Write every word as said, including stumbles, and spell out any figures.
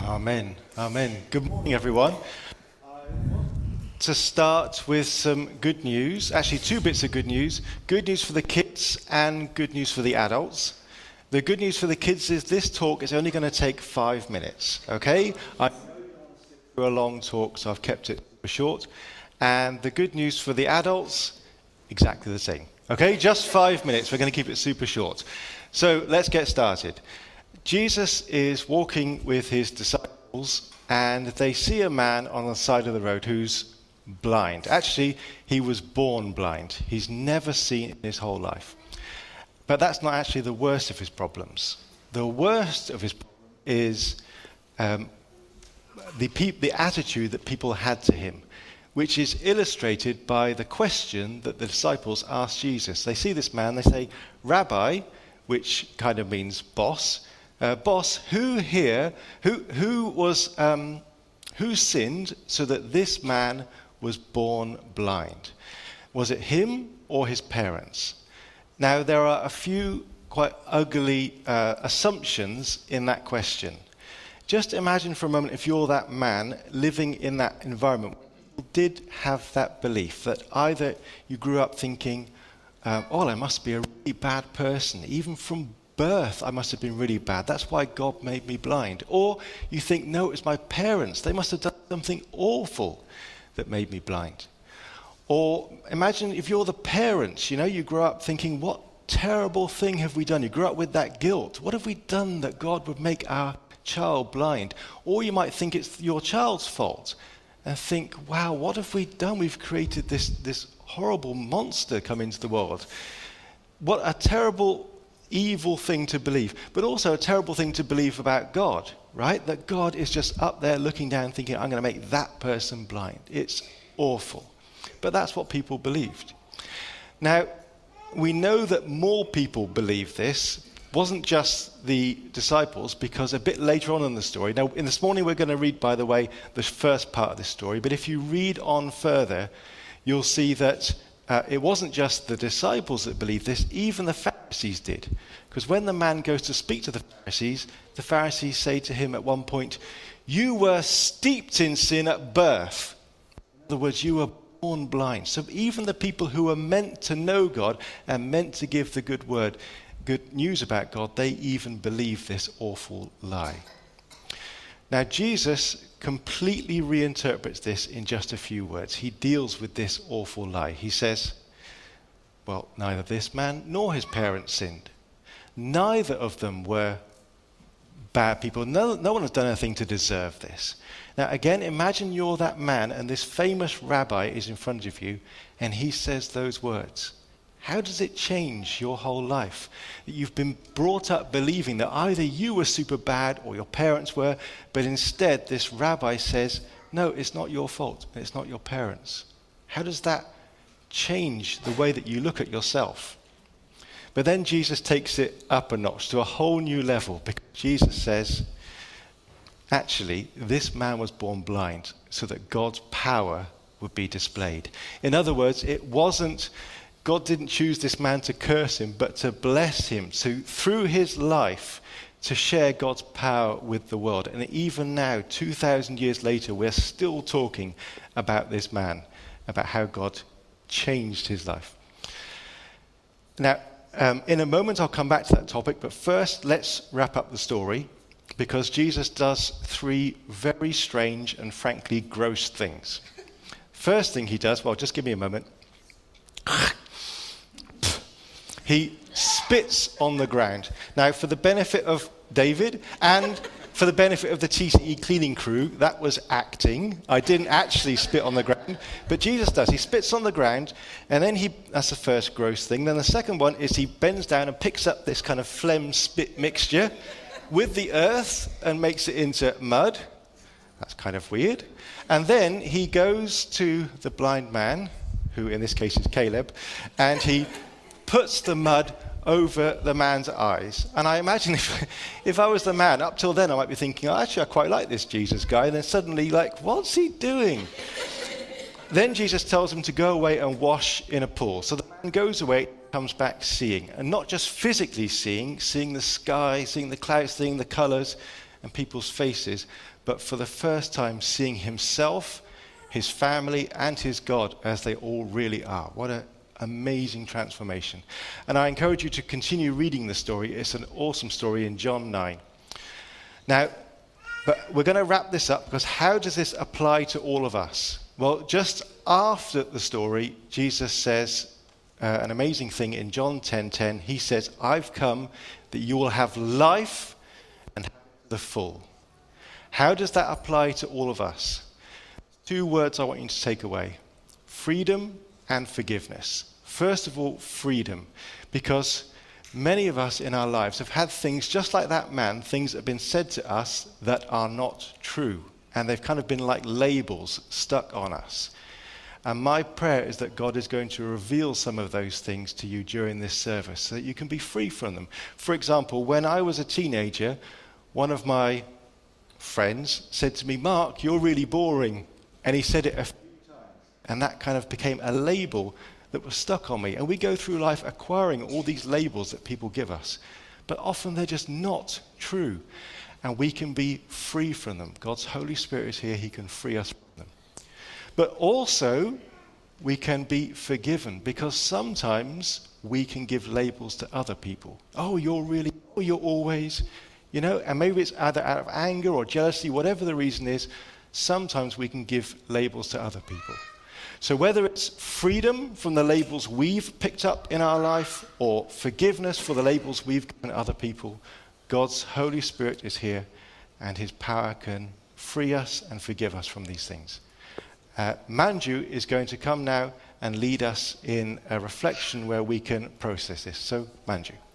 Amen. Amen. Good morning, everyone. To start with some good news, actually two bits of good news. Good news for the kids and good news for the adults. The good news for the kids is this talk is only going to take five minutes, okay? I do a long talk, so I've kept it short. And the good news for the adults, exactly the same. Okay, just five minutes. We're going to keep it super short. So let's get started. Jesus is walking with his disciples, and they see a man on the side of the road who's blind. Actually, he was born blind. He's never seen in his whole life. But that's not actually the worst of his problems. The worst of his problem is um, the, pe- the attitude that people had to him, which is illustrated by the question that the disciples asked Jesus. They see this man, they say, "Rabbi," which kind of means boss. Uh, boss, who here, who who was, um, who sinned so that this man was born blind? Was it him or his parents? Now, there are a few quite ugly uh, assumptions in that question. Just imagine for a moment if you're that man living in that environment, did have that belief that either you grew up thinking, um, oh, I must be a really bad person, even from birth I must have been really bad, that's why God made me blind. Or you think, no, it was my parents, they must have done something awful that made me blind. Or imagine if you're the parents, you know, you grow up thinking, what terrible thing have we done? You grew up with that guilt. What have we done that God would make our child blind? Or you might think it's your child's fault and think, wow, what have we done? We've created this, this horrible monster come into the world. What a terrible evil thing to believe, but also a terrible thing to believe about God, right? That God is just up there looking down thinking, I'm going to make that person blind. It's awful. But that's what people believed. Now, we know that more people believe this. It wasn't just the disciples, because a bit later on in the story, now in this morning we're going to read, by the way, the first part of this story, but if you read on further, you'll see that Uh, it wasn't just the disciples that believed this, even the Pharisees did. Because when the man goes to speak to the Pharisees, the Pharisees say to him at one point, "You were steeped in sin at birth." In other words, you were born blind. So even the people who were meant to know God and meant to give the good word, good news about God, they even believe this awful lie. Now, Jesus completely reinterprets this in just a few words. He deals with this awful lie. He says, well, neither this man nor his parents sinned. Neither of them were bad people. No, no one has done anything to deserve this. Now, again, imagine you're that man and this famous rabbi is in front of you and he says those words. How does it change your whole life? That you've been brought up believing that either you were super bad or your parents were, but instead this rabbi says, no, it's not your fault, it's not your parents. How does that change the way that you look at yourself? But then Jesus takes it up a notch to a whole new level, because Jesus says, actually, this man was born blind so that God's power would be displayed. In other words, it wasn't God didn't choose this man to curse him, but to bless him, to, through his life, to share God's power with the world. And even now, two thousand years later, we're still talking about this man, about how God changed his life. Now, um, in a moment, I'll come back to that topic, but first, let's wrap up the story, because Jesus does three very strange and frankly gross things. First thing he does, well, just give me a moment. He spits on the ground. Now, for the benefit of David and for the benefit of the T C E cleaning crew, that was acting. I didn't actually spit on the ground, but Jesus does. He spits on the ground, and then he, that's the first gross thing. Then the second one is he bends down and picks up this kind of phlegm spit mixture with the earth and makes it into mud. That's kind of weird. And then he goes to the blind man, who in this case is Caleb, and he puts the mud over the man's eyes. And I imagine if if I was the man, up till then I might be thinking, oh, actually I quite like this Jesus guy, and then suddenly like, what's he doing? Then Jesus tells him to go away and wash in a pool. So the man goes away, comes back seeing, and not just physically seeing, seeing the sky, seeing the clouds, seeing the colours, and people's faces, but for the first time seeing himself, his family, and his God as they all really are. What an amazing transformation. And I encourage you to continue reading the story. It's an awesome story in John nine. Now, but we're going to wrap this up, because how does this apply to all of us? Well, just after the story, Jesus says uh, an amazing thing in John ten ten. He says, I've come that you will have life and have it to the full. How does that apply to all of us? Two words I want you to take away: freedom and forgiveness. First of all, freedom, because many of us in our lives have had things just like that man, things that have been said to us that are not true, and they've kind of been like labels stuck on us. And my prayer is that God is going to reveal some of those things to you during this service so that you can be free from them. For example, when I was a teenager, one of my friends said to me, Mark, you're really boring. And he said it a few times. And that kind of became a label that was stuck on me. And we go through life acquiring all these labels that people give us. But often they're just not true. And we can be free from them. God's Holy Spirit is here. He can free us from them. But also, we can be forgiven, because sometimes we can give labels to other people. Oh, you're really, oh, you're always, you know, and maybe it's either out of anger or jealousy, whatever the reason is, sometimes we can give labels to other people. So whether it's freedom from the labels we've picked up in our life, or forgiveness for the labels we've given other people, God's Holy Spirit is here, and his power can free us and forgive us from these things. Uh, Manju is going to come now and lead us in a reflection where we can process this. So, Manju.